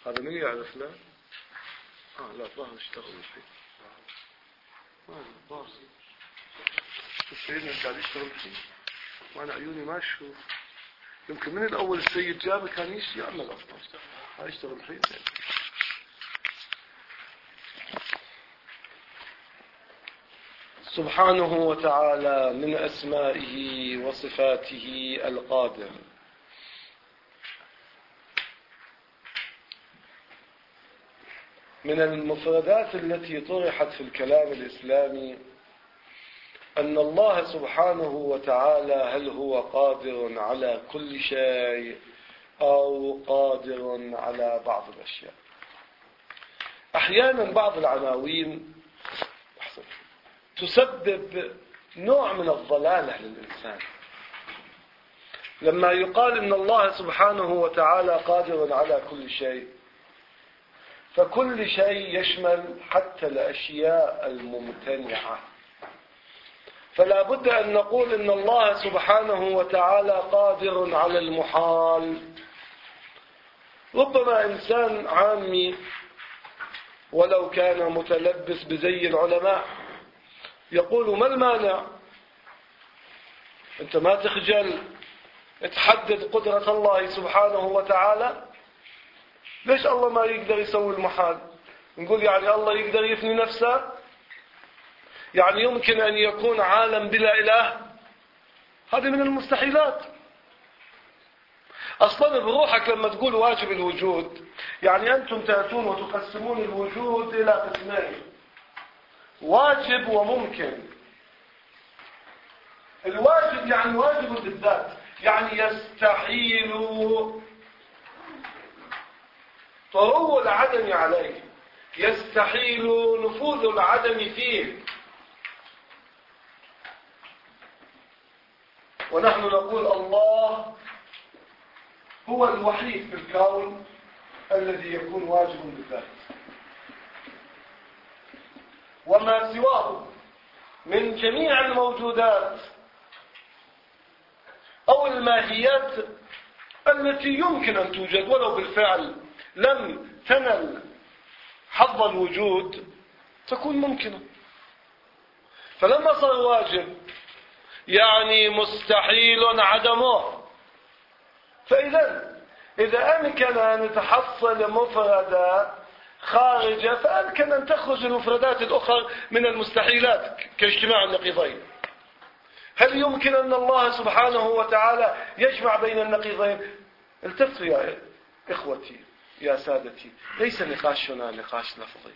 هذا من يعرف له؟ لا الظاهر اشتغل الحين. الظاهر السيد قاعد يشتغل الحين وانا عيوني ما اشوف. يمكن من الاول السيد جابه كان يعمل افضل. هاي يشتغل الحين. سبحانه وتعالى من اسمائه وصفاته القادر. من المفردات التي طرحت في الكلام الإسلامي أن الله سبحانه وتعالى هل هو قادر على كل شيء أو قادر على بعض الأشياء. أحيانا بعض العناوين تسبب نوع من الضلالة للإنسان. لما يقال إن الله سبحانه وتعالى قادر على كل شيء، فكل شيء يشمل حتى الأشياء الممتنعة. فلا بد أن نقول إن الله سبحانه وتعالى قادر على المحال. ربما إنسان عامي ولو كان متلبس بزي العلماء يقول ما المانع؟ أنت ما تخجل تحدد قدرة الله سبحانه وتعالى؟ ليش الله ما يقدر يسوي المحال؟ نقول يعني الله يقدر يفني نفسه؟ يعني يمكن أن يكون عالم بلا إله؟ هذه من المستحيلات. أصلا بروحك لما تقول واجب الوجود، يعني أنتم تأتون وتقسمون الوجود إلى قسمين، واجب وممكن. الواجب يعني واجب بالذات، يعني يستحيل طرو العدم عليه، يستحيل نفوذ العدم فيه. ونحن نقول الله هو الوحيد في الكون الذي يكون واجب بالذات، وما سواه من جميع الموجودات أو الماهيات التي يمكن أن توجد ولو بالفعل لم تنل حظ الوجود تكون ممكنة. فلما صار واجب يعني مستحيل عدمه. إذا أمكن أن يتحصل مفردة خارجة فأمكن أن تخرج المفردات الأخرى من المستحيلات كاجتماع النقيضين. هل يمكن أن الله سبحانه وتعالى يجمع بين النقيضين؟ التفتوا يا إخوتي يا سادتي، ليس نقاشنا نقاش لفظي،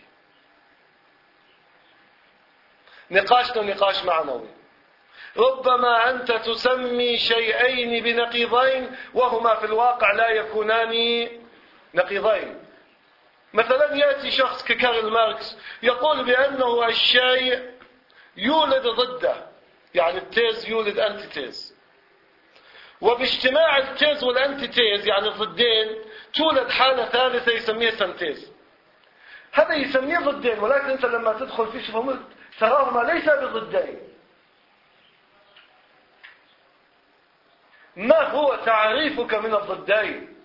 نقاشنا نقاش معنوي. ربما أنت تسمي شيئين بنقيضين وهما في الواقع لا يكونان نقيضين. مثلا يأتي شخص ككارل ماركس يقول بأنه الشيء يولد ضده، يعني التيز يولد أنتيتيز، وباجتماع التيز والأنتيتيز يعني الضدين تولد حالة ثالثة يسميها سنتيز. هذا يسميه ضدين، ولكن أنت لما تدخل في شفه تراهما ليس بضدين. ما هو تعريفك من الضدين؟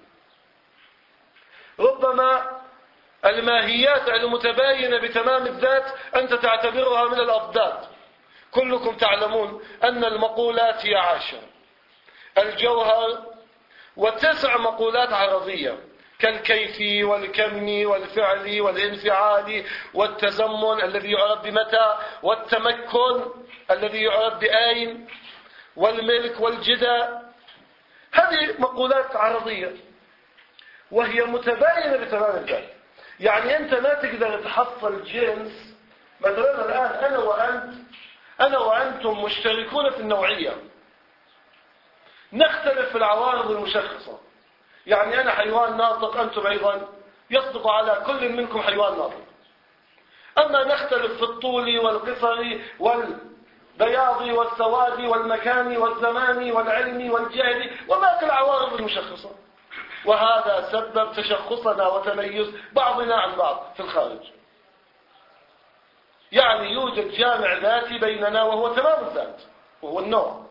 ربما الماهيات المتباينة بتمام الذات أنت تعتبرها من الأضداد. كلكم تعلمون أن المقولات هي 10: الجوهر و9 مقولات عرضية كالكيفي والكمي والفعلي والانفعالي والتزمن الذي يعرف بمتى، والتمكن الذي يعرف بأين، والملك والجدة. هذه مقولات عرضية وهي متباينة بتمام الذات. يعني أنت ما تقدر تحصل جنس. مثلا الآن أنا وأنتم مشتركون في النوعية، نختلف في العوارض المشخصة. يعني أنا حيوان ناطق، أنتم أيضا يصدق على كل منكم حيوان ناطق. أما نختلف في الطول والقصر والبياض والسواد والمكان والزمان والعلم والجهل وباقي العوارض المشخصة. وهذا سبب تشخصنا وتميز بعضنا عن بعض في الخارج. يعني يوجد جامع ذاتي بيننا وهو تمام الذات وهو النوع.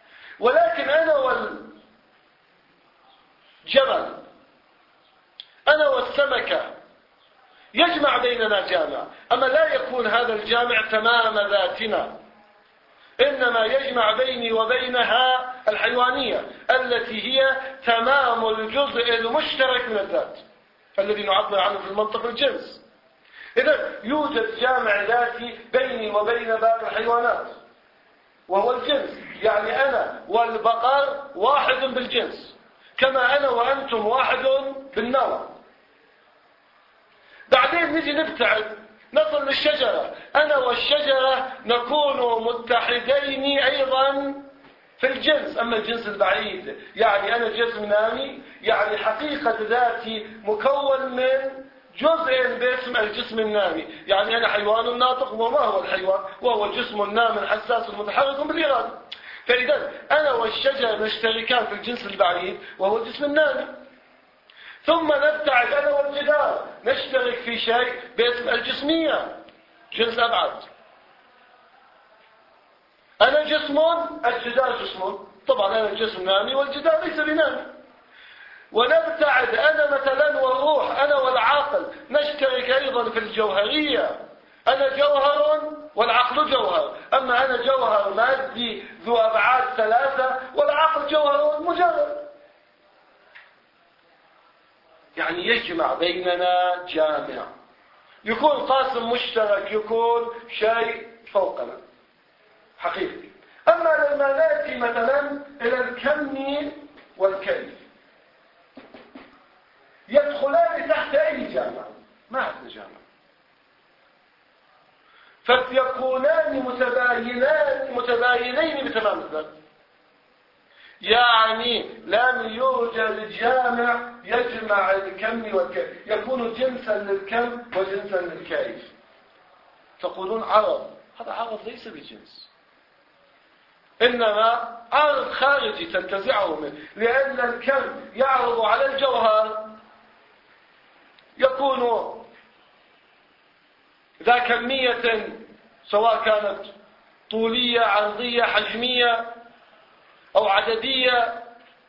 ولكن أنا أنا والسمكة يجمع بيننا جامع، أما لا يكون هذا الجامع تمام ذاتنا، إنما يجمع بيني وبينها الحيوانية التي هي تمام الجزء المشترك من الذات الذي نعبر عنه في المنطق الجنس. إذا يوجد جامع ذاتي بيني وبين باقي الحيوانات وهو الجنس، يعني أنا والبقر واحد بالجنس كما أنا وأنتم واحد بالنوع. بعدين نجي نبتعد نصل للشجرة، أنا والشجرة نكون متحدين أيضا في الجنس. أما الجنس البعيد يعني أنا جسم نامي، يعني حقيقة ذاتي مكون من جزء باسم الجسم النامي، يعني أنا حيوان ناطق. وما هو الحيوان؟ وهو جسم نام حساس متحرك بالإرادة. فإذا أنا والشجرة نشتركان في الجنس البعيد وهو الجسم النامي. ثم نبتعد أنا والجدار نشترك في شيء باسم الجسمية، جنس أبعد. أنا جسم، الجدار جسم، طبعا أنا جسم نامي والجدار ليس بنامي. ونبتعد أنا مثلا والروح، أنا والعقل نشترك أيضا في الجوهرية، أنا جوهر والعقل جوهر. أما أنا جوهر مادي ذو أبعاد ثلاثة والعقل جوهر مجرد. يعني يجمع بيننا جامع، يكون قاسم مشترك، يكون شيء فوقنا حقيقي. أما لما نأتي مثلا إلى الكم والكيف يدخلان تحت أي جامع؟ ما عندنا جامع، فيكونان متباينين بتمام الذات. يعني لم يوجد جامع يجمع الكم والكيف، يكون جنسا للكم وجنسا للكيف. تقولون عرض، هذا عرض ليس بجنس، إنما عرض خارجي تنتزعه منه، لأن الكم يعرض على الجوهر، يكون ذا كمية سواء كانت طولية عرضية حجمية أو عددية.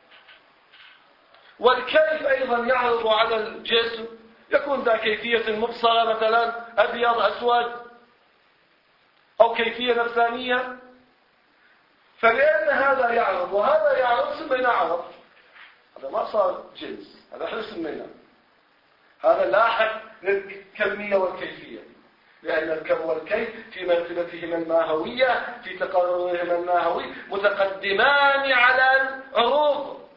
والكيف أيضا يعرض على الجسم، يكون ذا كيفية مبصرة مثلا أبيض أسود، أو كيفية نفسانية. فلأن هذا يعرض وهذا يعرض سمينا عرض، هذا ما صار جنس، هذا احنا سمينا، هذا لاحق للكمية والكيفية، لأن الكم والكيف في منزلتهما الماهوية، في تقررهما الماهوي، متقدمان على العروض.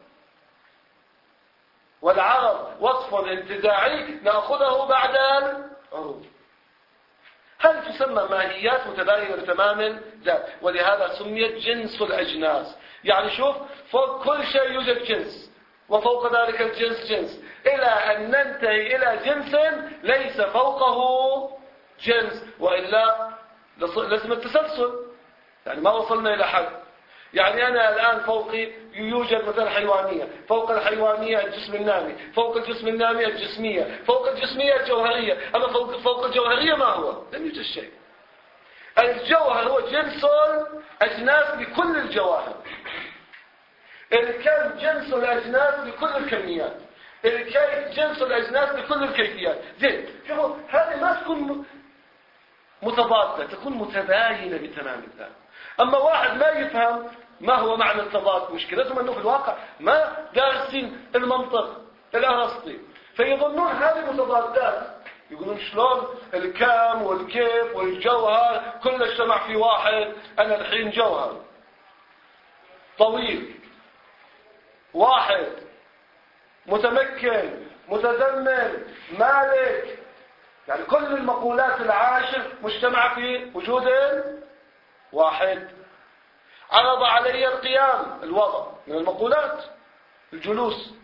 والعرض وصف انتزاعي نأخذه بعد العروض. هل تسمى ماهيات متباينة بتمام ذات، ولهذا سميت جنس الأجناس. يعني شوف، فوق كل شيء يوجد جنس، وفوق ذلك الجنس جنس، إلى أن ننتهي إلى جنس ليس فوقه جنس، وإلا لازم التسلسل، يعني ما وصلنا إلى حد. يعني أنا الآن فوقي يوجد مثلا حيوانية، فوق الحيوانية الجسم النامي، فوق الجسم النامي الجسمية، فوق الجسمية الجوهرية. أما فوق الجوهرية ما هو؟ لم يوجد شيء. الجوهر هو جنس الأجناس بكل الجواهر، الكم جنس الأجناس بكل الكميات، الكيف جنس الأجناس بكل الكيفيات. زين، شوفوا هذه ما تكون متضادة، تكون متباينة بتمام الذات. أما واحد ما يفهم ما هو معنى التضاد، مشكلتهم أنه في الواقع ما دارسين المنطق الأرسطي، فيظنون هذه متضادات، يقولون شلون الكم والكيف والجوهر كل اجتمع في واحد. أنا الحين جوهر طويل واحد متمكن متزمن مالك، يعني كل المقولات العاشر مجتمعة في وجود واحد. عرض علي القيام، الوضع من المقولات، الجلوس.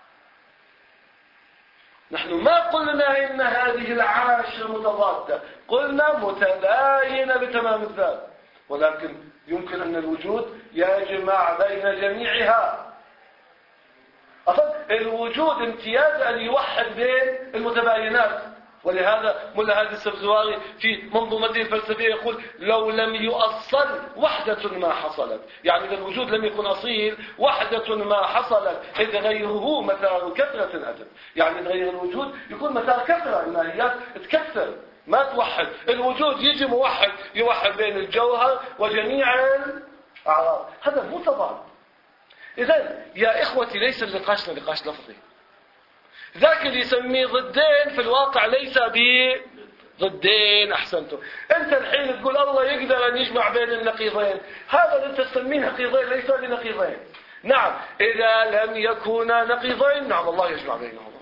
نحن ما قلنا إن هذه العاشر متضادة، قلنا متباينة بتمام الذات، ولكن يمكن أن الوجود يجمع بين جميعها. أصلا الوجود امتياز أن يوحد بين المتباينات، ولهذا ملا هادي السبزواري في منظومته الفلسفية يقول لو لم يؤصل وحدة ما حصلت، يعني إذا الوجود لم يكن أصيل وحدة ما حصلت، إذ غيره مثار كثرة أتت، يعني إذ غير الوجود يكون مثار كثرة، الماهيات تكثر ما توحد. الوجود يجي موحد يوحد بين الجوهر وجميع الأعراض، هذا مو تضاد. إذن يا إخوتي ليس نقاشنا نقاش لفظي، ذاك اللي يسميه ضدين في الواقع ليس بضدين. أحسنتم. أنت الحين تقول الله يقدر أن يجمع بين النقيضين، هذا اللي تسميه نقيضين ليس بنقيضين. نعم إذا لم يكونا نقيضين نعم الله يجمع بينهما.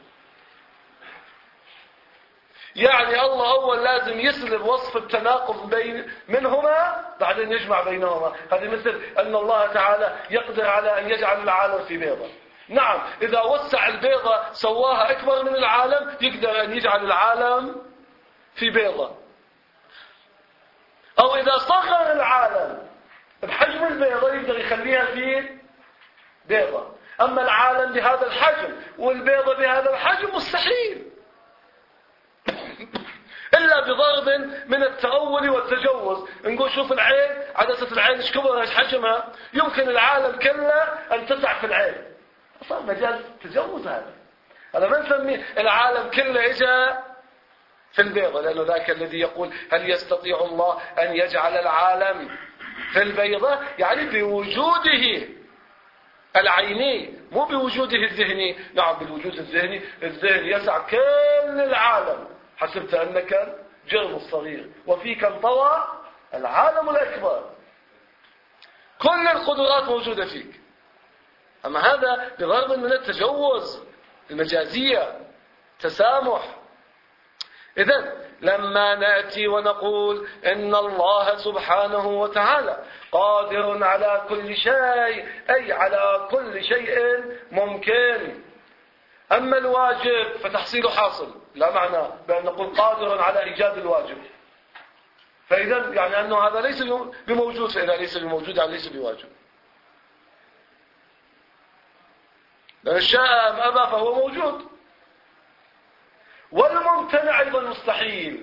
يعني الله أول لازم يسلب وصف التناقض منهما بعدين يجمع بينهما. هذه مثل أن الله تعالى يقدر على أن يجعل العالم في بيضة. نعم إذا وسع البيضة سواها أكبر من العالم يقدر أن يجعل العالم في بيضة، أو إذا صغر العالم بحجم البيضة يقدر يخليها في بيضة. أما العالم بهذا الحجم والبيضة بهذا الحجم مستحيل إلا بضرب من التأول والتجوز. نقول شوف العين، عدسة العين ايش كبرها ايش حجمها، يمكن العالم كله أن تسع في العين، صار مجال تجوز. هذا ما نسميه العالم كله إجا في البيضة، لأنه ذاك الذي يقول هل يستطيع الله أن يجعل العالم في البيضة، يعني بوجوده العيني مو بوجوده الذهني. نعم بالوجود الذهني، الذهن يسع كل العالم، حسبت أنك جرم الصغير وفيك انطوى العالم الأكبر، كل القدرات موجودة فيك. أما هذا بضرب من التجوز، المجازية، تسامح. إذن لما نأتي ونقول إن الله سبحانه وتعالى قادر على كل شيء، أي على كل شيء ممكن. أما الواجب فتحصيله حاصل، لا معنى بأن نقول قادر على إيجاد الواجب، فإذا يعني أنه هذا ليس بموجود، فإذا ليس بموجود يعني ليس بواجب. لأن شاء أم أبى فهو موجود. والممتنع أيضا مستحيل،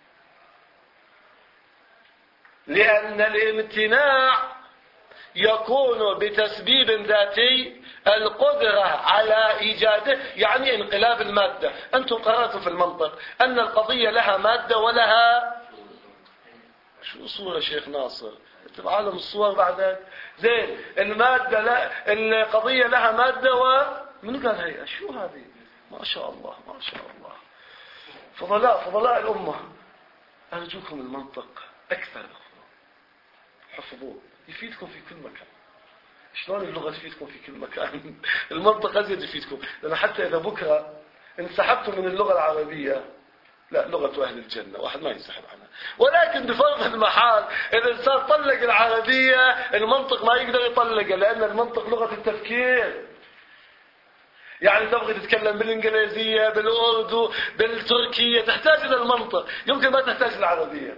لأن الامتناع يكون بتسبيب ذاتي، القدرة على إيجاده يعني انقلاب المادة. أنتم قرأتوا في المنطق أن القضية لها مادة ولها شو صورة شيخ ناصر عالم الصور بعدك زين. المادة لا، القضية لها مادة ومن قال هي شو هذه؟ ما شاء الله ما شاء الله، فضلاء الأمة. أرجوكم المنطق أكثر، حفظوه يفيدكم في كل مكان. شلون اللغة تفيدكم في كل مكان؟ المنطق أزيد يفيدكم، لأن حتى إذا بكرة انسحبتم من اللغة العربية، لا لغة أهل الجنة واحد ما ينسحب عنها، ولكن بفرض المحال إذا الإنسان طلق العربية المنطق ما يقدر يطلقها، لأن المنطق لغة التفكير. يعني تبغي تتكلم بالإنجليزية بالأردو بالتركية تحتاج إلى المنطق، يمكن ما تحتاج العربية.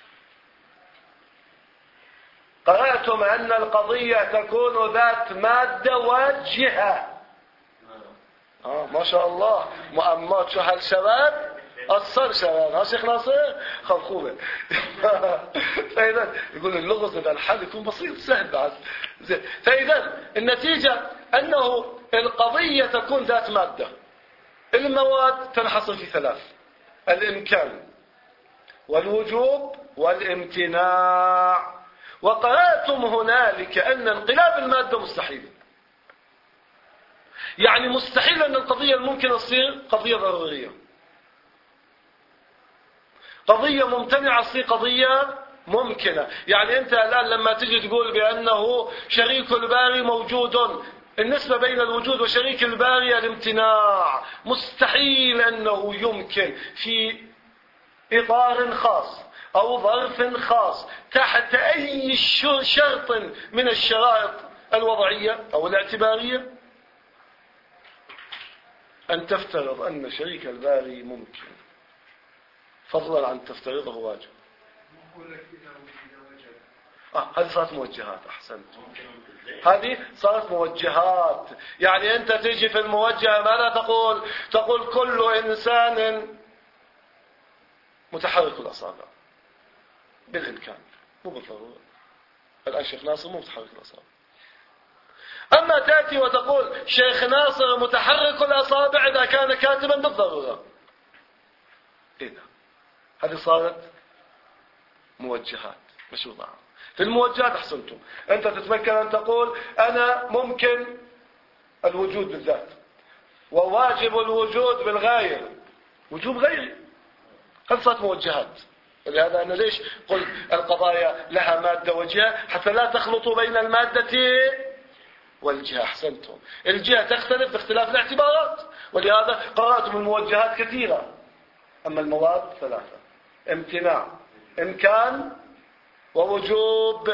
قرأتم أن القضية تكون ذات مادة وجهة. ما شاء الله مؤمات شو هالشباب أصل شباب، ها شيخ ناصر خلخوبة. فإذا يقول اللغز إذا الحل يكون بسيط سهل بعد. فإذا النتيجة أنه القضية تكون ذات مادة. المواد تنحصر في ثلاث: الإمكان والوجوب والامتناع. وقرأتم هنالك أن انقلاب المادة مستحيل، يعني مستحيل أن القضية الممكنة تصير قضية ضرورية، قضية ممتنعة تصير قضية ممكنة. يعني أنت الآن لما تجي تقول بأنه شريك الباري موجود، النسبة بين الوجود وشريك الباري الامتناع، مستحيل أنه يمكن في إطار خاص أو ظرف خاص تحت أي شرط من الشرائط الوضعية أو الاعتبارية أن تفترض أن شريك الباري ممكن، فضلا عن تفترضه واجب. هذه صارت موجهات. أحسنت، هذه صارت موجهات. يعني أنت تيجي في الموجهة ماذا تقول؟ تقول كل إنسان متحرك الأصابع بالإمكان، مو بالضرورة. الآن شيخ ناصر مو متحرك الأصابع. أما تأتي وتقول شيخ ناصر متحرك الأصابع إذا كان كاتبا بالضرورة، إذا هذه صارت موجهات مشروطة. في الموجهات أحسنتم، أنت تتمكن أن تقول أنا ممكن الوجود بالذات، وواجب الوجود بالغاية، وجوب غيري. هل صارت موجهات؟ ولهذا أنا ليش قلت القضايا لها مادة وجهة، حتى لا تخلطوا بين المادة والجهة. أحسنتم، الجهة تختلف باختلاف الاعتبارات، ولهذا قرأتم الموجهات كثيرة. أما المواد ثلاثة: امتناع، إمكان، ووجوب.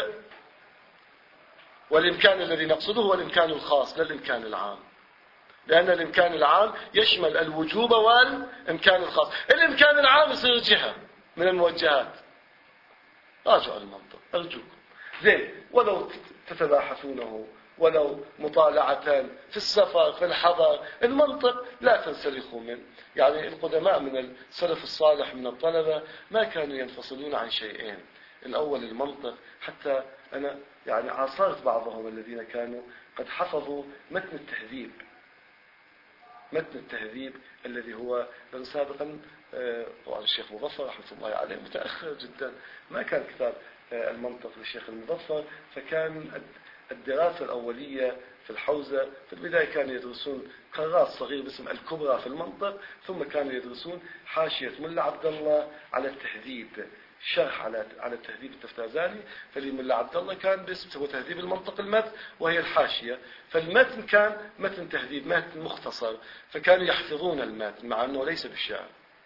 والإمكان الذي نقصده هو الإمكان الخاص لا الإمكان العام، لأن الإمكان العام يشمل الوجوب والإمكان الخاص. الإمكان العام يصير جهة من الموجهات. راجعوا المنطق أرجوكم. زين، ولو تتباحثونه، ولو مطالعة في السفر في الحضر، المنطق لا تنسلخوا منه. يعني القدماء من السلف الصالح من الطلبة ما كانوا ينفصلون عن شيئين: الأول المنطق، حتى أنا يعني عاصرت بعضهم الذين كانوا قد حفظوا متن التهذيب. متن التهذيب الذي هو سابقا طبعا الشيخ مظفر رحمة الله عليه متأخر جدا، ما كان كتاب المنطق للشيخ المظفر، فكان الدراسة الأولية في الحوزة في البداية كانوا يدرسون كراس صغير باسم الكبرى في المنطق، ثم كانوا يدرسون حاشية ملا عبد الله على التهذيب، شرح على التهذيب التفتازاني. فلملا عبد الله كان باسم هو تهذيب المنطق المتن، وهي الحاشية. فالمتن كان متن تهذيب، متن مختصر، فكانوا يحفظون المتن مع أنه ليس بالشعر.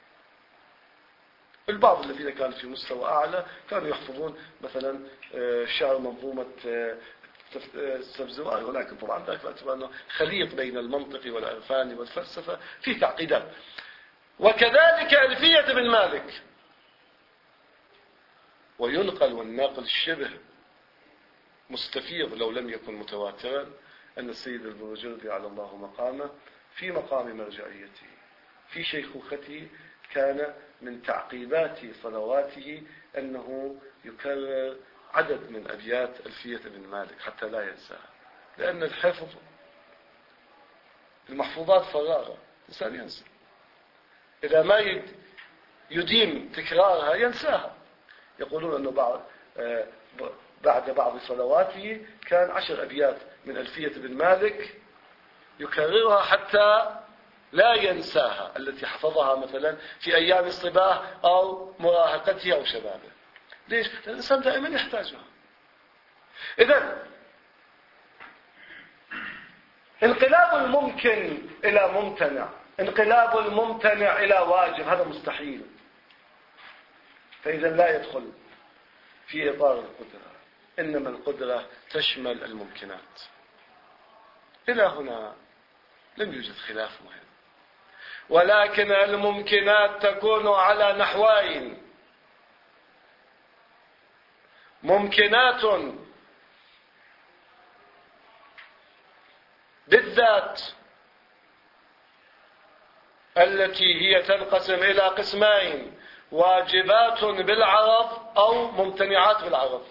البعض الذين كانوا في مستوى أعلى كانوا يحفظون مثلا شعر منظومة السبزواري، ولكن طبعا ذلك باعتبار أنه خليط بين المنطق والعرفان والفلسفة في تعقيدات. وكذلك ألفية بن مالك. وينقل، والناقل الشبه مستفيض لو لم يكن متواترا، أن السيد البروجردي على الله مقامه في مقام مرجعيته في شيخوخته كان من تعقيبات صلواته أنه يكرر عدد من أبيات ألفية بن مالك حتى لا ينساها، لأن الحفظ المحفوظات فرارة، الإنسان ينسى. إذا ما يديم تكرارها ينساها. يقولون أنه بعد بعض صلواته كان 10 أبيات من ألفية بن مالك يكررها حتى لا ينساها، التي حفظها مثلا في أيام الصباه أو مراهقته أو شبابه. ليش؟ لأن الإنسان دائما يحتاجها. إذن انقلاب الممكن إلى ممتنع، انقلاب الممتنع إلى واجب، هذا مستحيل. فإذا لا يدخل في إطار القدرة، إنما القدرة تشمل الممكنات. إلى هنا لم يوجد خلاف مهم، ولكن الممكنات تكون على نحوين: ممكنات بالذات التي هي تنقسم إلى قسمين: واجبات بالعرض أو ممتنعات بالعرض.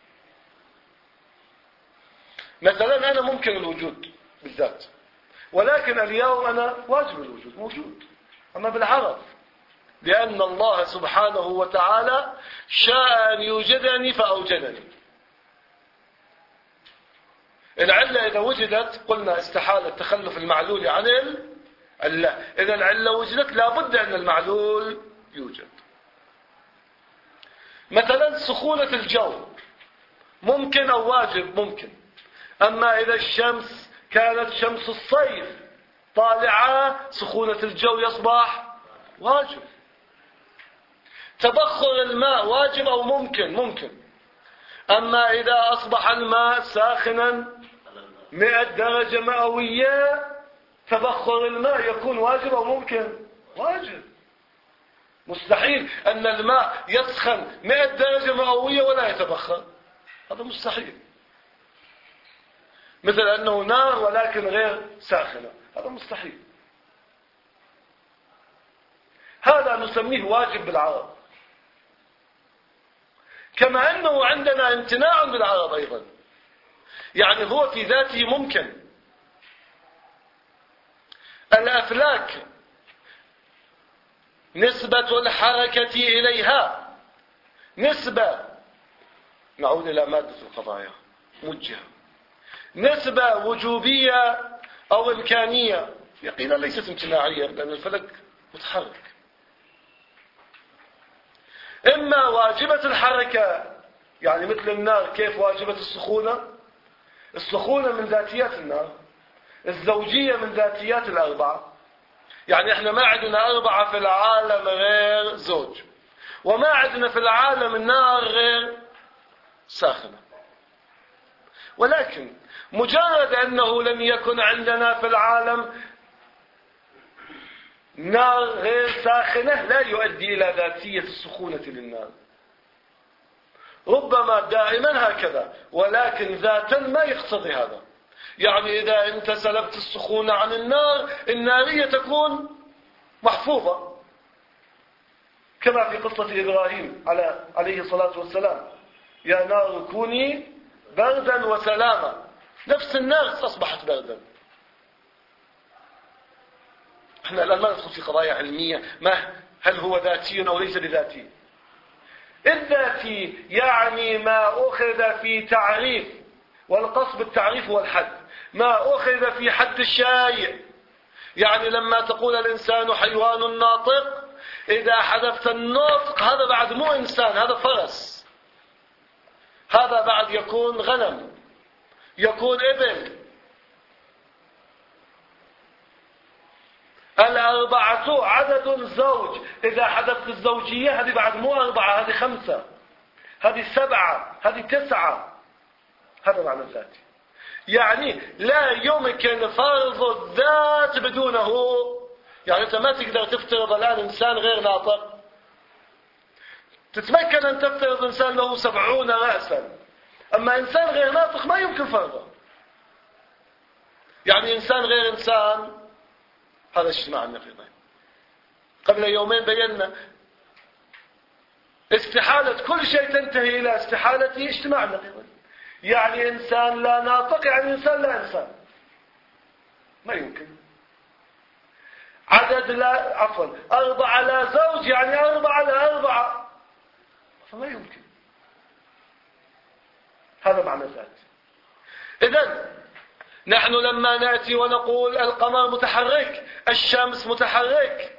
مثلا أنا ممكن الوجود بالذات، ولكن اليوم أنا واجب الوجود موجود، أما بالعرض لأن الله سبحانه وتعالى شاء أن يوجدني فأوجدني. العلة إذا وجدت قلنا استحال التخلف المعلول عن العلة. إذا العلة وجدت لابد أن المعلول يوجد. مثلا سخونة الجو ممكن أو واجب؟ ممكن. أما إذا الشمس كانت شمس الصيف طالعة سخونة الجو يصبح واجب. تبخر الماء واجب أو ممكن؟ ممكن. أما إذا أصبح الماء ساخنا 100 درجة مئوية تبخر الماء يكون واجب أو ممكن؟ واجب. مستحيل أن الماء يسخن 100 درجة مئوية ولا يتبخر، هذا مستحيل. مثل أنه نار ولكن غير ساخنة، هذا مستحيل. هذا نسميه واجب بالعرض. كما أنه عندنا امتناع بالعرض أيضا، يعني هو في ذاته ممكن. الأفلاك نسبة الحركة إليها نسبة، نعود إلى مادة القضايا موجهة، نسبة وجوبية أو إمكانية، يقينا ليست امتناعية، لأن الفلك متحرك. إما واجبة الحركة، يعني مثل النار كيف واجبة السخونة؟ السخونة من ذاتيات النار، الزوجية من ذاتيات الأربعة. يعني احنا ما عندنا أربعة في العالم غير زوج، وما عندنا في العالم النار غير ساخنة. ولكن مجرد أنه لم يكن عندنا في العالم نار غير ساخنة لا يؤدي إلى ذاتية السخونة للنار. ربما دائما هكذا، ولكن ذاتا ما يقتضي هذا. يعني إذا أنت سلبت السخونة عن النار، النارية تكون محفوظة، كما في قصة إبراهيم عليه الصلاة والسلام: يا نار كوني بردا وسلاما. نفس النار أصبحت بردا. احنا الآن ما ندخل في قضايا علمية هل هو ذاتي أو ليس بذاتي. الذاتي يعني ما أخذ في تعريف، والقصد بالتعريف هو الحد، ما أخذ في حد الشيء. يعني لما تقول الإنسان حيوان ناطق، إذا حذفت النطق هذا بعد مو إنسان، هذا فرس، هذا بعد يكون غنم، يكون إبل. الأربعة عدد زوج، إذا حذفت الزوجية هذه بعد مو أربعة، هذه خمسة، هذه سبعة، هذه تسعة. هذا معنى الذات. يعني لا يمكن فرض الذات بدونه. يعني أنت ما تقدر تفترض الآن إنسان غير ناطق. تتمكن أن تفترض إنسان له 70 رأسا، أما إنسان غير ناطق ما يمكن فرضه. يعني إنسان غير إنسان، هذا اجتماع النقيضين. قبل يومين بينا استحالة كل شيء تنتهي إلى استحالة اجتماع النقيضين. يعني إنسان لا ناطق يعني إنسان لا إنسان، ما يمكن. عدد لا عفوا 4 لا زوج يعني 4 لا 4، فما يمكن. هذا معنى ذات. إذن نحن لما نأتي ونقول القمر متحرك، الشمس متحرك،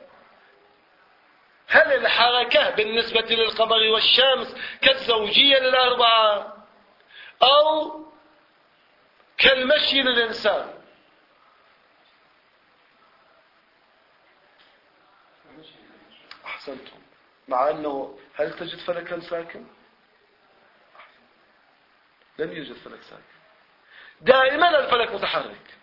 هل الحركة بالنسبة للقمر والشمس كالزوجية للأربعة أو كالمشي للإنسان؟ أحسنتم. مع أنه هل تجد فلكا ساكن؟ لم يوجد فلك ساكن، دائما الفلك متحرك.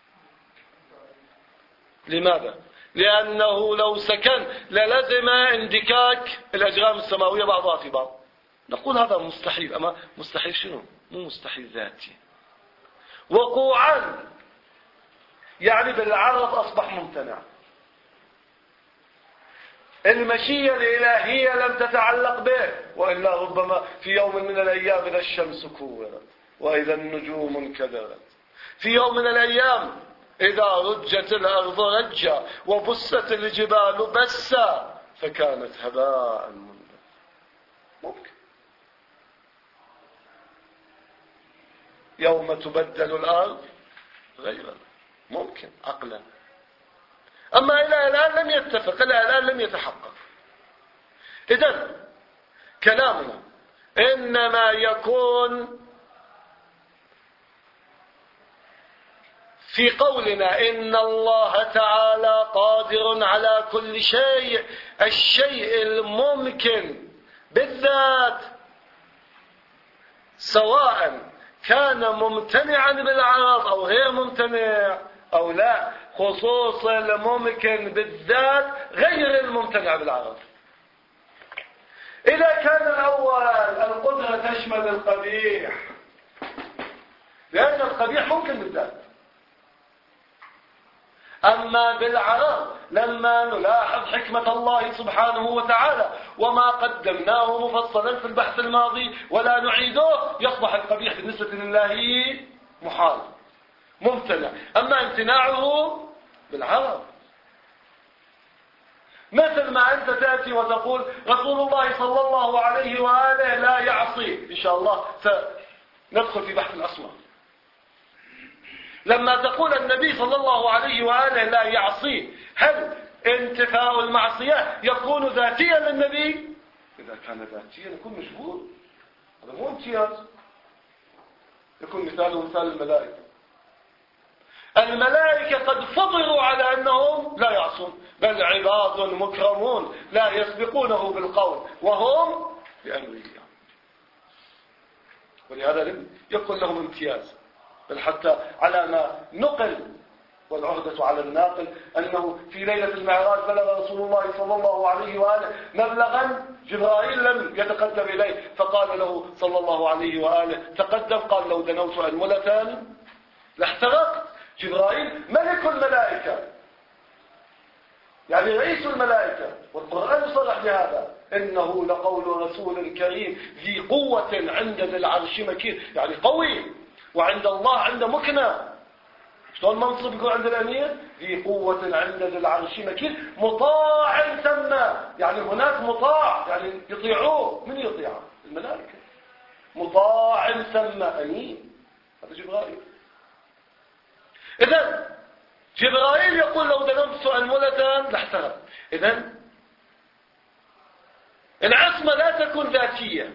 لماذا؟ لأنه لو سكن للزم اندكاك الأجرام السماوية بعضها في بعض. نقول هذا مستحيل. أما مستحيل شنو؟ مو مستحيل ذاتي. وقوعا يعني بالعرض أصبح ممتنع. المشيئة الإلهية لم تتعلق به، وإلا ربما في يوم من الأيام إذا الشمس كورت وإذا النجوم انكدرت، في يوم من الأيام إذا رجت الأرض رجا وبست الجبال بسا فكانت هباء منبثا. ممكن. يوم تبدل الأرض غيرا، ممكن عقلا. أما إلى الآن لم يتفق، إلى الآن لم يتحقق. إذن كلامنا إنما يكون في قولنا إن الله تعالى قادر على كل شيء، الشيء الممكن بالذات، سواء كان ممتنعا بالعرض أو غير ممتنع أو لا، خصوص الممكن بالذات غير الممتنع بالعرض. إذا كان الأول القدرة تشمل القبيح، لأن القبيح ممكن بالذات، أما بالعرض لما نلاحظ حكمة الله سبحانه وتعالى وما قدمناه مفصلا في البحث الماضي ولا نعيده، يصبح القبيح بالنسبة لله محال ممتنع. أما امتناعه بالعرض، مثل ما أنت تأتي وتقول رسول الله صلى الله عليه وآله لا يعصي، إن شاء الله سندخل في بحث الأسماء. لما تقول النبي صلى الله عليه وآله لا يعصي، هل انتفاء المعصية يكون ذاتيا للنبي؟ إذا كان ذاتيا يكون مجبور، هذا مو امتياز، يكون مثاله مثال الملائكة. الملائكة قد فطروا على أنهم لا يعصون، بل عباد مكرمون لا يسبقونه بالقول وهم بأمره، ولهذا لم يكن لهم امتياز. بل حتى على ما نقل، والعهدة على الناقل، أنه في ليلة المعراج بلغ رسول الله صلى الله عليه وآله مبلغا جبرائيل لم يتقدم إليه، فقال له صلى الله عليه وآله تقدم، قال لو دنوت أنملة لاحترقت. جبرائيل ملك الملائكة، يعني رئيس الملائكة، والقرآن صرح بهذا، إنه لقول رسول كريم ذي قوة عند ذي العرش مكين، يعني قوي، وعند الله عنده مكنة. شلون منصب يكون عند الأمير؟ ذي قوة عند ذي العرش مكين مطاع ثم، يعني هناك مطاع، يعني يطيعوه. من يطيعه؟ الملائكة. مطاع ثم أمين، هذا جبرائيل. إذن جبرائيل يقول لو دنمت أنملة لاحترق. إذن العصمة لا تكون ذاتية.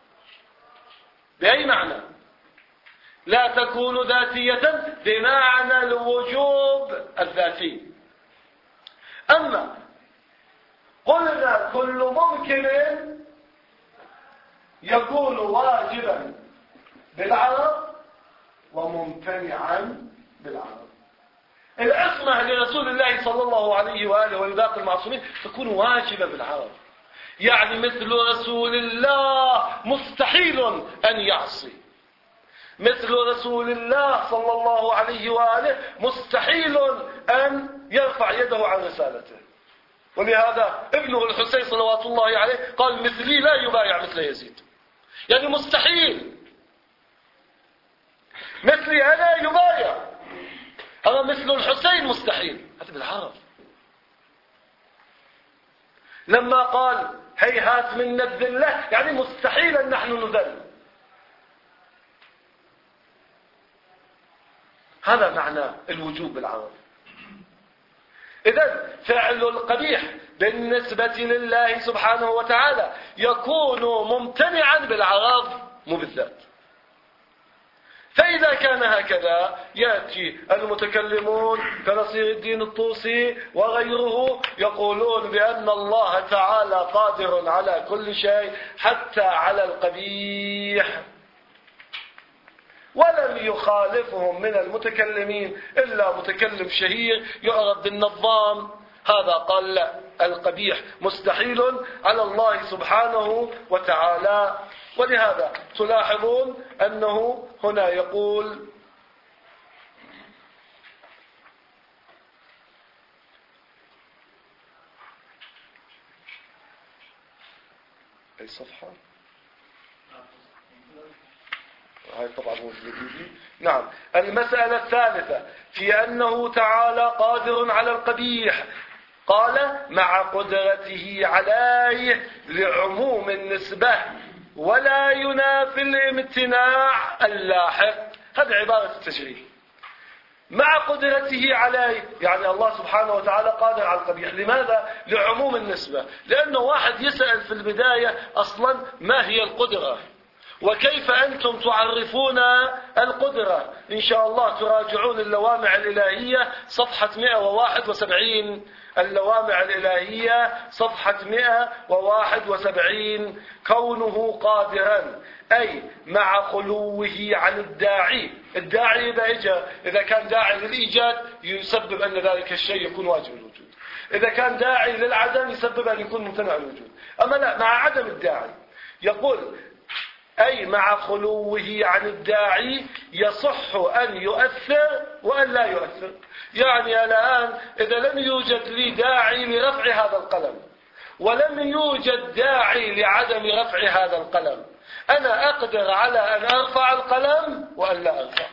بأي معنى؟ لا تكون ذاتية بمعنى الوجوب الذاتي. أما قلنا كل ممكن يكون واجبا بالعرض وممتنعا بالعرض. العصمة لرسول الله صلى الله عليه وآله ولباقي المعصومين تكون واجبة بالعرض، يعني مثل رسول الله مستحيل أن يعصي، مثل رسول الله صلى الله عليه وآله مستحيل أن يرفع يده عن رسالته. ولهذا ابنه الحسين صلوات الله عليه قال مثلي لا يبايع مثل يزيد، يعني مستحيل مثلي أنا يبايع، أما مثل الحسين مستحيل. هذا بالعرض. لما قال هيهات منا الذلة، يعني مستحيل أن نحن نذل. هذا معنى الوجوب بالعرض. إذن فعل القبيح بالنسبة لله سبحانه وتعالى يكون ممتنعا بالعرض مو بالذات. فإذا كان هكذا يأتي المتكلمون كنصير الدين الطوسي وغيره يقولون بأن الله تعالى قادر على كل شيء حتى على القبيح، ولم يخالفهم من المتكلمين إلا متكلم شهير يعرف بالنظام، هذا قال لا، القبيح مستحيل على الله سبحانه وتعالى. ولهذا تلاحظون أنه هنا يقول أي صفحة؟ هاي طبعا هو الجديد. نعم. المسألة الثالثة في أنه تعالى قادر على القبيح، قال مع قدرته عليه لعموم النسبة ولا ينافي الامتناع اللاحق. هذه عبارة التشريح. مع قدرته عليه، يعني الله سبحانه وتعالى قادر على القبيح. لماذا؟ لعموم النسبة. لأنه واحد يسأل في البداية أصلا ما هي القدرة، وكيف أنتم تعرفون القدرة. إن شاء الله تراجعون اللوامع الإلهية صفحة 171، اللوامع الإلهية صفحة 171. كونه قادرا أي مع خلوه عن الداعي. الداعي إذا كان داعي للإيجاد يسبب أن ذلك الشيء يكون واجب الوجود، إذا كان داعي للعدم يسبب أن يكون ممتنع الوجود. أما لا، مع عدم الداعي. يقول أي مع خلوه عن الداعي يصح أن يؤثر وأن لا يؤثر. يعني الآن إذا لم يوجد لي داعي لرفع هذا القلم ولم يوجد داعي لعدم رفع هذا القلم، أنا أقدر على أن أرفع القلم وأن لا أرفع.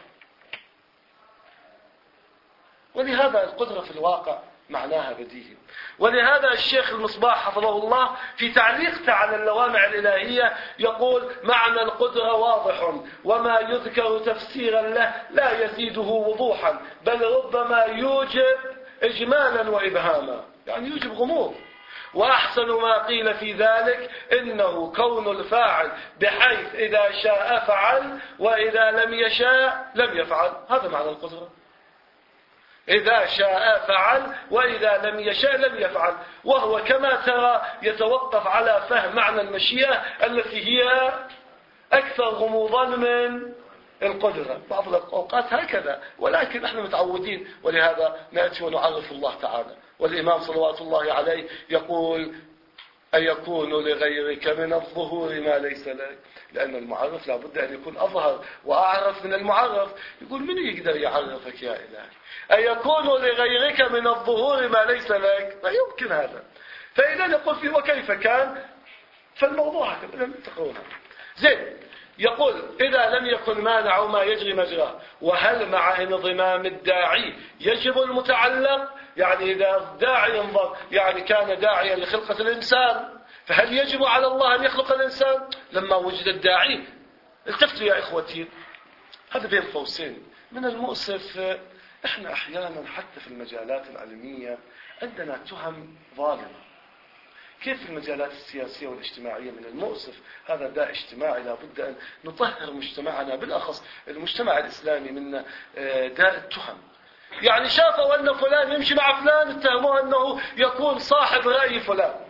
ولهذا القدرة في الواقع معناها بديهي. ولهذا الشيخ المصباح حفظه الله في تعليقه على اللوامع الإلهية يقول: معنى القدرة واضح، وما يذكر تفسيرا له لا يزيده وضوحا، بل ربما يوجب إجمالا وإبهاما، يعني يوجب غموض. وأحسن ما قيل في ذلك إنه كون الفاعل، بحيث إذا شاء فعل وإذا لم يشاء لم يفعل. هذا معنى القدرة، إذا شاء فعل وإذا لم يشاء لم يفعل. وهو كما ترى يتوقف على فهم معنى المشيئة التي هي أكثر غموضا من القدرة. بعض الأوقات هكذا، ولكن نحن متعودين، ولهذا نأتي ونعرف الله تعالى. والإمام صلوات الله عليه يقول: أيكون لغيرك من الظهور ما ليس لك؟ لأن المعرف لا بد أن يكون أظهر وأعرف من المعرف. يقول: من يقدر يعرفك يا إلهي؟ أيكون لغيرك من الظهور ما ليس لك؟ لا يمكن هذا. فإذا يقول فيه وكيف كان، فالموضوع هكذا تقولها زين. يقول: إذا لم يكن مانع ما يجري مجراه. وهل مع انضمام الداعي يجب المتعلق؟ يعني إذا الداعي انضم، يعني كان داعيا لخلقة الإنسان، فهل يجب على الله أن يخلق الإنسان لما وجد الداعي؟ التفتوا يا إخوتي، هذا بين قوسين. من المؤسف إحنا أحيانا حتى في المجالات العلمية عندنا تهم ظالمة. كيف في المجالات السياسية والاجتماعية؟ من المؤسف، هذا داء اجتماعي لا بد أن نطهر مجتمعنا، بالأخص المجتمع الإسلامي، من داء التهم. يعني شافوا أن فلان يمشي مع فلان، اتهموه أنه يكون صاحب رأي فلان.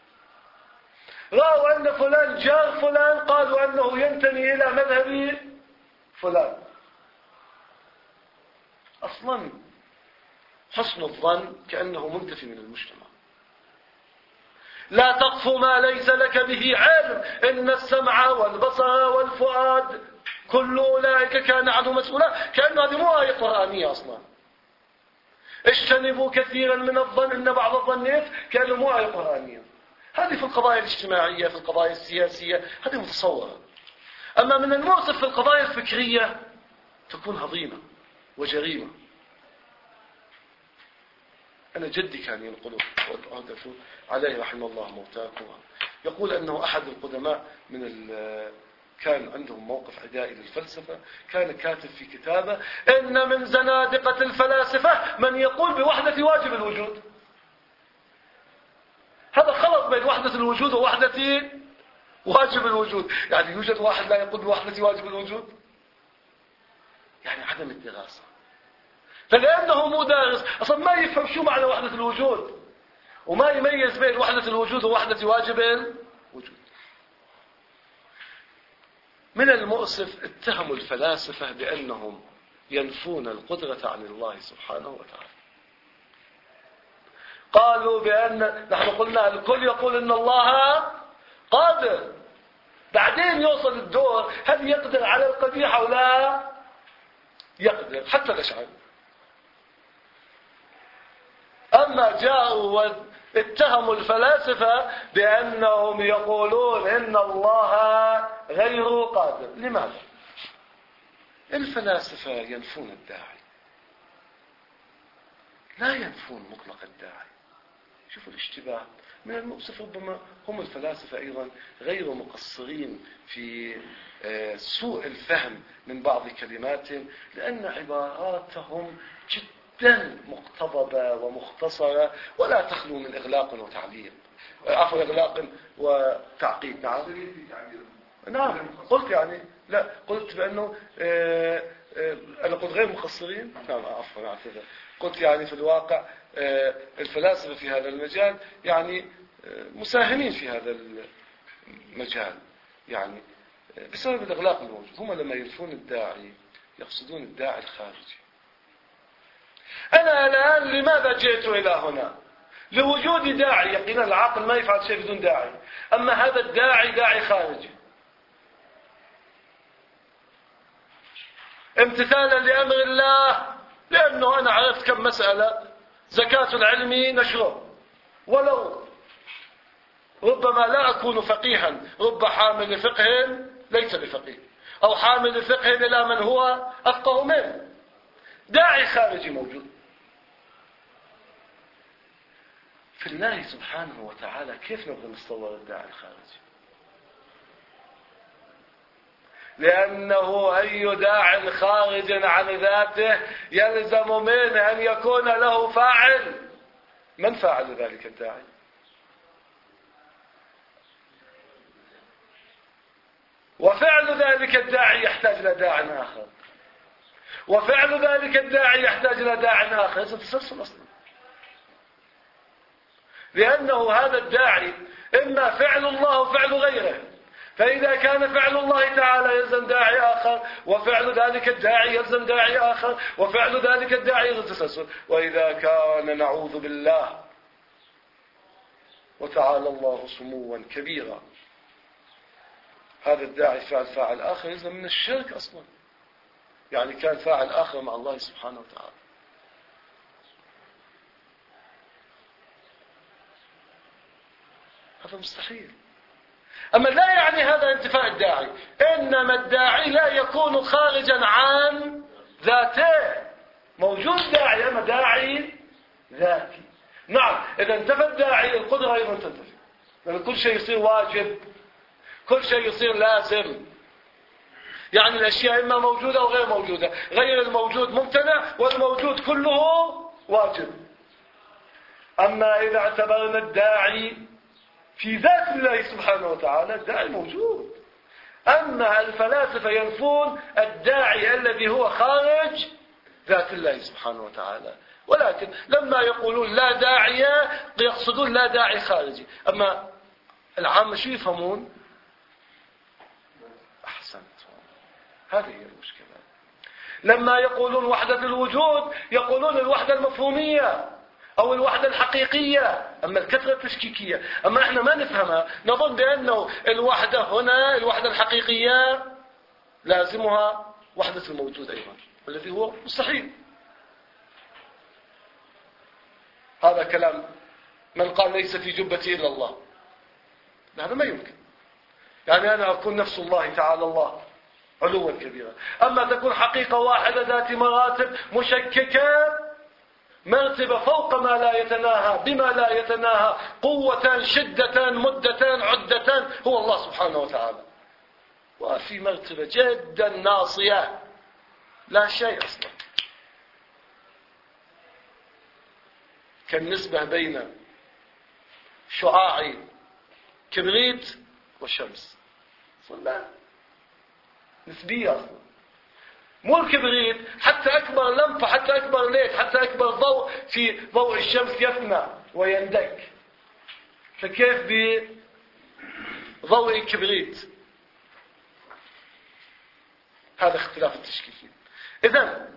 رأوا أن فلان جار فلان، قالوا أنه ينتمي إلى مذهب فلان. أصلا حسن الظن كأنه منتفي من المجتمع. لا تقف ما ليس لك به علم، إن السمع والبصر والفؤاد كل أولئك كان عنه مسؤولا. كأن هذه مو آية قرآنية أصلا. اجتنبوا كثيرا من الظن إن بعض الظن إثم، كأنه مو آية قرآنية. هذه في القضايا الاجتماعية، في القضايا السياسية، هذه متصورة. أما من المؤسف في القضايا الفكرية تكون هضيمة وجريمة. أنا جدي كان ينقل عليه رحمه الله موتاكم، يقول أنه أحد القدماء كان عندهم موقف عدائي للفلسفة، كان كاتب في كتابه: إن من زنادقة الفلاسفة من يقول بوحدة واجب الوجود. هذا خلط بين وحدة الوجود ووحدة واجب الوجود. يعني يوجد واحد لا يقول بوحدة واجب الوجود، يعني عدم الدراسة. فلأنه مو دارس أصلا ما يفهم شو معنى وحدة الوجود، وما يميز بين وحدة الوجود ووحدة واجب الوجود. من المؤسف اتهموا الفلاسفة بأنهم ينفون القدرة عن الله سبحانه وتعالى. قالوا بأن نحن قلنا الكل يقول إن الله قادر، بعدين يوصل الدور هل يقدر على القبيح أو لا يقدر. حتى الأشعري أما جاءوا واتهموا الفلاسفة بأنهم يقولون إن الله غير قادر. لماذا؟ الفلاسفة ينفون الداعي، لا ينفون مطلق الداعي. شوفوا الاشتباه. من المؤسف ربما هم الفلاسفة أيضا غير مقصرين في سوء الفهم من بعض كلماتهم، لأن عباراتهم جدا مقتضبة ومختصرة ولا تخلو من إغلاق وتعليق، عفوا إغلاق وتعقيد. نعم قلت يعني لا، قلت بأنه أنا قلت غير مقصرين. نعم عفوا أعتذر. قلت يعني في الواقع الفلاسفة في هذا المجال يعني مساهمين في هذا المجال، يعني بسبب الإغلاق الموجود. هم لما ينفون الداعي يقصدون الداعي الخارجي. أنا الآن لماذا جئت إلى هنا؟ لوجود داعي. يقينا العاقل ما يفعل شيء بدون داعي. أما هذا الداعي داعي خارجي. امتثالا لأمر الله، لأنه أنا عرفت كم مسألة، زكاة العلم نشره، ولو ربما لا أكون فقيها، رب حامل فقه ليس بفقيه، أو حامل فقه إلى من هو أفقه منه. داعي خارجي موجود. في الله سبحانه وتعالى كيف نقدر نتصور الداعي الخارجي؟ لأنه أي داع خارج عن ذاته يلزم منه أن يكون له فاعل. من فاعل ذلك الداعي؟ وفعل ذلك الداعي يحتاج إلى داع آخر، وفعل ذلك الداعي يحتاج إلى داع آخر. هذا تسلسل أصلا، لأنه هذا الداعي إما فعل الله وفعل غيره، فإذا كان فعل الله تعالى يلزم داعي آخر، وفعل ذلك الداعي يلزم داعي آخر، وفعل ذلك الداعي يلزم تسلسل. وإذا كان نعوذ بالله وتعالى الله سموا كبيرا هذا الداعي فاعل آخر، يلزم من الشرك أصلا، يعني كان فاعل آخر مع الله سبحانه وتعالى. هذا مستحيل. أما لا يعني هذا انتفاء الداعي، إنما الداعي لا يكون خارجا عن ذاته. موجود داعي، أما داعي ذاتي. نعم، إذا انتفى الداعي القدرة أيضا تنتفي، لأن كل شيء يصير واجب، كل شيء يصير لازم. يعني الأشياء إما موجودة أو غير موجودة، غير الموجود ممتنع، والموجود كله واجب. أما إذا اعتبرنا الداعي في ذات الله سبحانه وتعالى، الداعي موجود. أما الفلاسفة ينفون الداعي الذي هو خارج ذات الله سبحانه وتعالى، ولكن لما يقولون لا داعي يقصدون لا داعي خارجي. أما العامة شو يفهمون؟ أحسنت، هذه هي المشكلة. لما يقولون وحدة الوجود يقولون الوحدة المفهومية أو الوحدة الحقيقية، أما الكثرة التشكيكية. أما إحنا ما نفهمها، نظن بأنه الوحدة هنا، الوحدة الحقيقية لازمها وحدة الموجود أيضا، الذي هو مستحيل. هذا كلام من قال ليس في جبتي إلا الله. هذا ما يمكن. يعني أنا أكون نفس الله تعالى الله علوا كبيرا، أما تكون حقيقة واحدة ذات مراتب مشككة، مرتبة فوق ما لا يتناهى بما لا يتناهى، قوة شدة مدة عدة، هو الله سبحانه وتعالى. وفي مرتبة جدا ناصية لا شيء أصلا، كالنسبة بين شعاع كبريت والشمس، لا نسبية أصلا. مو الكبريت، حتى أكبر لمبة، حتى أكبر ليت، حتى أكبر ضوء في ضوء الشمس يفنى ويندك، فكيف بضوء الكبريت؟ هذا اختلاف التشكيكين. إذن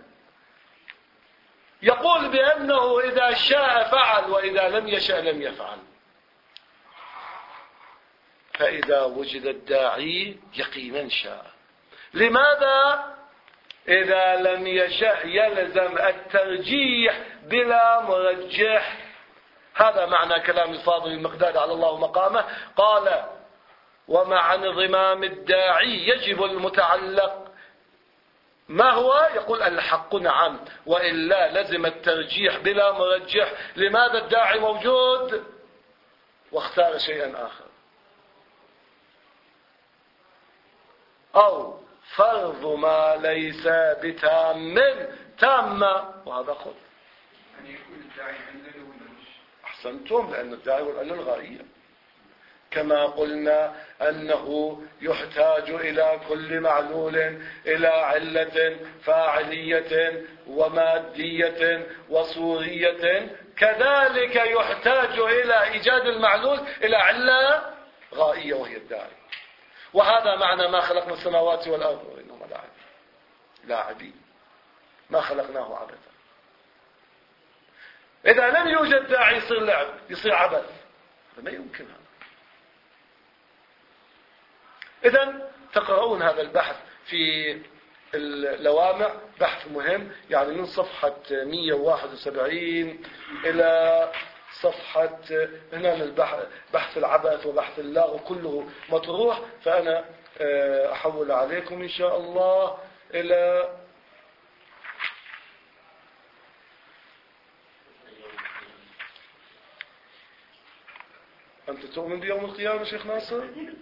يقول بأنه إذا شاء فعل وإذا لم يشاء لم يفعل. فإذا وجد الداعي يقينا شاء. لماذا؟ إذا لم يشاء يلزم الترجيح بلا مرجح. هذا معنى كلام الفاضل المقداد على الله مقامه. قال: ومع انضمام الداعي يجب المتعلق. ما هو؟ يقول الحق نعم، وإلا لزم الترجيح بلا مرجح. لماذا الداعي موجود واختار شيئا آخر؟ أو فرض ما ليس بتام تامة، وهذا خذ. أن يكون الداعي علة ولا مش؟ أحسنتم، لأن الداعي والعلة الغائية. كما قلنا أنه يحتاج إلى كل معلول إلى علة فاعلية ومادية وصورية، كذلك يحتاج إلى إيجاد المعلول إلى علة غائية وهي الداعي. وهذا معنى ما خلقنا السماوات والأرض وإنهما لاعبين، ما خلقناه عبثا. إذا لم يوجد داعي يصير لعب، يصير عبث، هذا ما يمكن. هذا إذن تقرؤون هذا البحث في اللوامع بحث مهم، يعني من صفحة 171 إلى صفحة هنا بحث العبث وبحث اللغو كله مطروح. فأنا أحول عليكم إن شاء الله إلى أنت تؤمن بيوم القيامة شيخ ناصر؟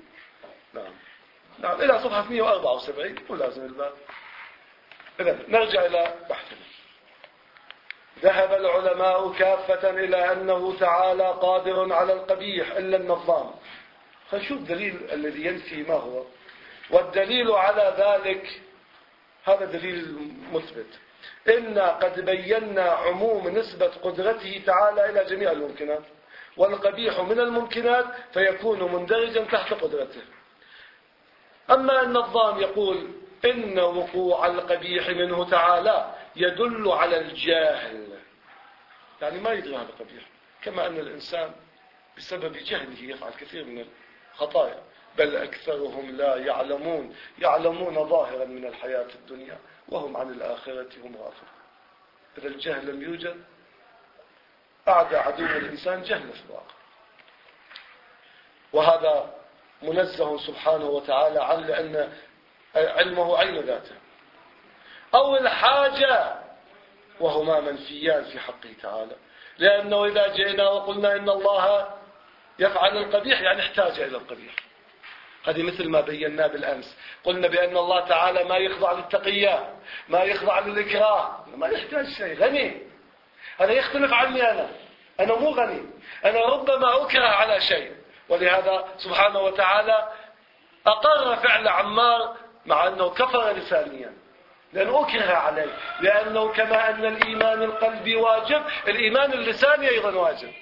نعم إلى صفحة 174 ولازم الباب. إذن نرجع إلى بحثنا. ذهب العلماء كافة إلى أنه تعالى قادر على القبيح إلا النظام. فشو الدليل الذي ينفي ما هو؟ والدليل على ذلك هذا دليل مثبت. إنا قد بينا عموم نسبة قدرته تعالى إلى جميع الممكنات، والقبيح من الممكنات فيكون مندرجا تحت قدرته. أما النظام يقول إن وقوع القبيح منه تعالى يدل على الجاهل، يعني ما يدري هذا قبيح، كما أن الإنسان بسبب جهله يفعل كثير من الخطايا، بل أكثرهم لا يعلمون ظاهرا من الحياة الدنيا وهم عن الآخرة هم غافلون. إذا الجهل لم يوجد أعدى عدو الإنسان جهل في الواقع، وهذا منزه سبحانه وتعالى عن، لأن علمه عين ذاته، أو الحاجة وهما منفيان في حقه تعالى، لأنه إذا جئنا وقلنا إن الله يفعل القبيح يعني احتاج إلى القبيح. هذه مثل ما بينا بالأمس، قلنا بأن الله تعالى ما يخضع للتقية، ما يخضع للإكراه، ما يحتاج شيء، غني. هذا يختلف عني، أنا مو غني، أنا ربما أكره على شيء. ولهذا سبحانه وتعالى أقر فعل عمار مع أنه كفر لسانيا، لأنه أكره عليه، لأنه كما أن الإيمان القلبي واجب، الإيمان اللساني أيضا واجب.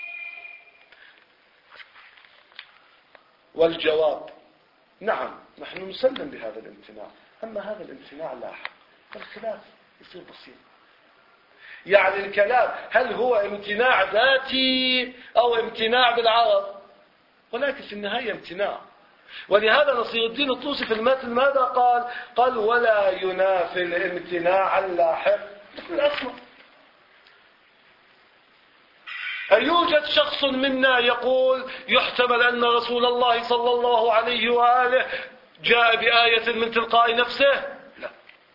والجواب نعم، نحن نسلم بهذا الامتناع، أما هذا الامتناع لاحق، فالخلاف يصير بسيط. يعني الكلام هل هو امتناع ذاتي أو امتناع بالعرض، ولكن في النهاية امتناع. ولهذا نصير الدين الطوسي في المثل ماذا قال ولا ينافي الامتناع اللاحق الأصل. أيوجد شخص منا يقول يحتمل أن رسول الله صلى الله عليه وآله جاء بآية من تلقاء نفسه؟ لا.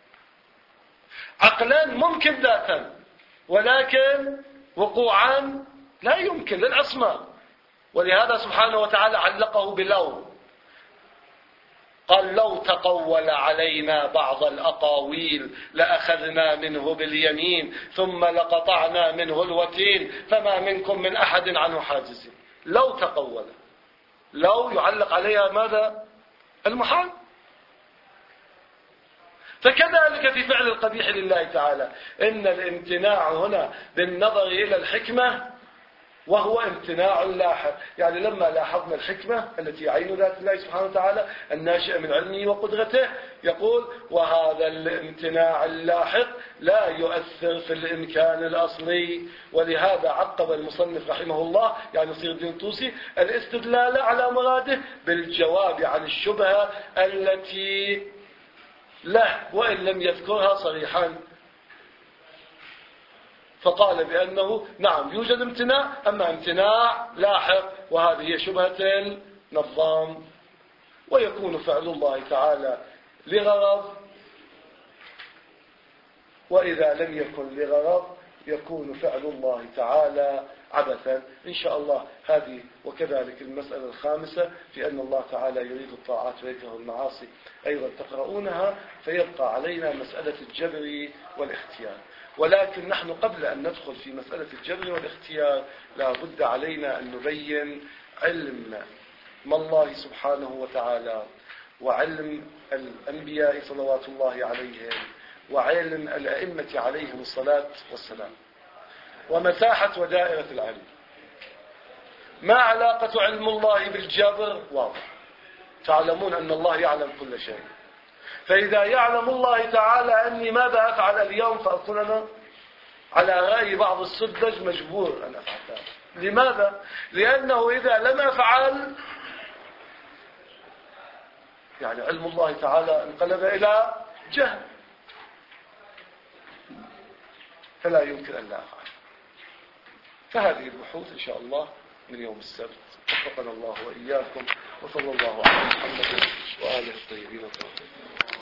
عقلا ممكن ذاتا، ولكن وقوعا لا يمكن للأسماء. ولهذا سبحانه وتعالى علقه بلو، قال لو تقول علينا بعض الأقاويل لأخذنا منه باليمين ثم لقطعنا منه الوتين فما منكم من أحد عنه حاجزين. لو تقول، لو يعلق عليها ماذا؟ المحال. فكذلك في فعل القبيح لله تعالى، إن الامتناع هنا بالنظر إلى الحكمة وهو امتناع لاحق. يعني لما لاحظنا الحكمة التي عين ذات الله سبحانه وتعالى الناشئة من علمه وقدرته، يقول وهذا الامتناع اللاحق لا يؤثر في الإمكان الأصلي. ولهذا عقب المصنف رحمه الله يعني نصير الدين الطوسي الاستدلال على مراده بالجواب عن الشبهة التي له وإن لم يذكرها صريحا، فقال بأنه نعم يوجد امتناع، أما امتناع لاحق، وهذه هي شبهة النظام. ويكون فعل الله تعالى لغرض، وإذا لم يكن لغرض يكون فعل الله تعالى عبثا. إن شاء الله هذه وكذلك المسألة الخامسة في أن الله تعالى يريد الطاعات ويكره المعاصي أيضا تقرؤونها، فيبقى علينا مسألة الجبر والاختيار. ولكن نحن قبل أن ندخل في مسألة الجبر والاختيار لا بد علينا أن نبين علم ما الله سبحانه وتعالى، وعلم الأنبياء صلوات الله عليهم، وعلم الأئمة عليهم الصلاة والسلام، ومساحة ودائرة العلم. ما علاقة علم الله بالجبر؟ واضح، تعلمون أن الله يعلم كل شيء. فإذا يعلم الله تعالى أني ماذا أفعل اليوم، فأقول أنا على رأي بعض السذج مجبور أن أفعل ذلك. لماذا؟ لأنه إذا لم أفعل يعني علم الله تعالى انقلب إلى جهل، فلا يمكن أن لا أفعل. فهذه البحوث إن شاء الله من يوم السبت. وفقنا الله وإياكم، وصلى الله على محمد وآله الطيبين الطاهرين.